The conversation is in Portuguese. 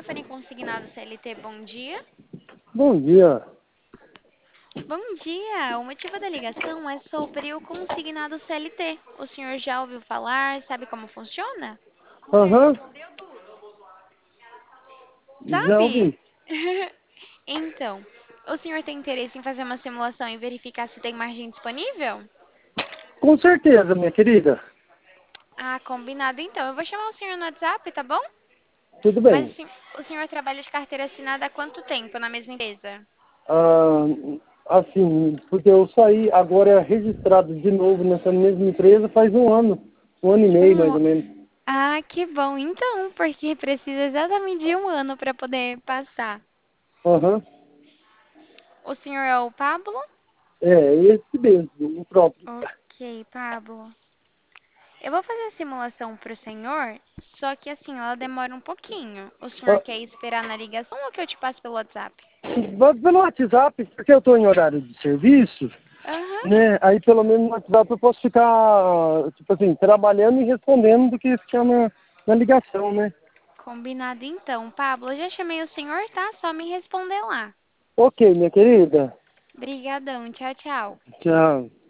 Stephanie, consignado CLT, bom dia. Bom dia. Bom dia! O motivo da ligação é sobre o consignado CLT. O senhor já ouviu falar? Sabe como funciona? Aham, já Sabe? ouvi. Então, o senhor tem interesse em fazer uma simulação e verificar se tem margem disponível? Com certeza, minha querida. Ah, combinado então. Eu vou chamar o senhor no WhatsApp, tá bom? Tudo Mas bem. o senhor trabalha de carteira assinada há quanto tempo na mesma empresa? Ah, assim, porque eu saí agora registrado de novo nessa mesma empresa faz um ano e meio mais Um... ou menos. Ah, que bom então, porque precisa exatamente de um ano para poder passar. Aham, O senhor é o Pablo? é esse mesmo, o próprio. Ok, Pablo. Eu vou fazer a simulação pro senhor, só que assim, ela demora um pouquinho. O senhor Ah, quer esperar na ligação ou que eu te passo pelo WhatsApp? pelo WhatsApp, porque eu estou em horário de serviço, Aham. né? Aí pelo menos no WhatsApp eu posso ficar, tipo assim, trabalhando e respondendo do que ficar na ligação, né? Combinado então. Pablo, eu já chamei o senhor, tá? Só me responder lá. Ok, minha querida. Brigadão, tchau, tchau. Tchau.